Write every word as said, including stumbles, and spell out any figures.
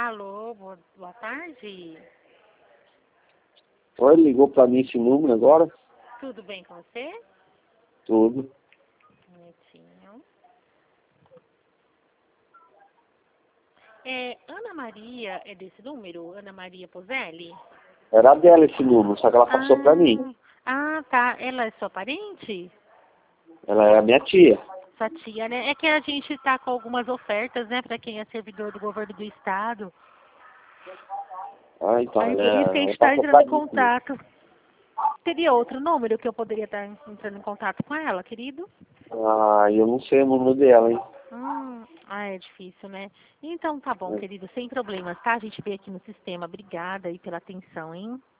Alô, boa, boa tarde. Oi, ligou pra mim esse número agora? Tudo bem com você? Tudo. Um minutinho. É, Ana Maria é desse número? Ana Maria Pozelli? Era dela esse número, só que ela passou pra mim. Ah, tá. Ela é sua parente? Ela é a minha tia. Sua tia, né? É que a gente tá com algumas ofertas, né, pra quem é servidor do governo do estado. Ah, então, Aí ela, por isso que a ela gente tá passou entrando pra em mim também. contato. Teria outro número que eu poderia estar entrando em contato com ela, querido? Ah, eu não sei o número dela, hein? Hum, ah, é difícil, né? Então tá bom, querido, sem problemas, tá? A gente vê aqui no sistema. Obrigada aí pela atenção, hein?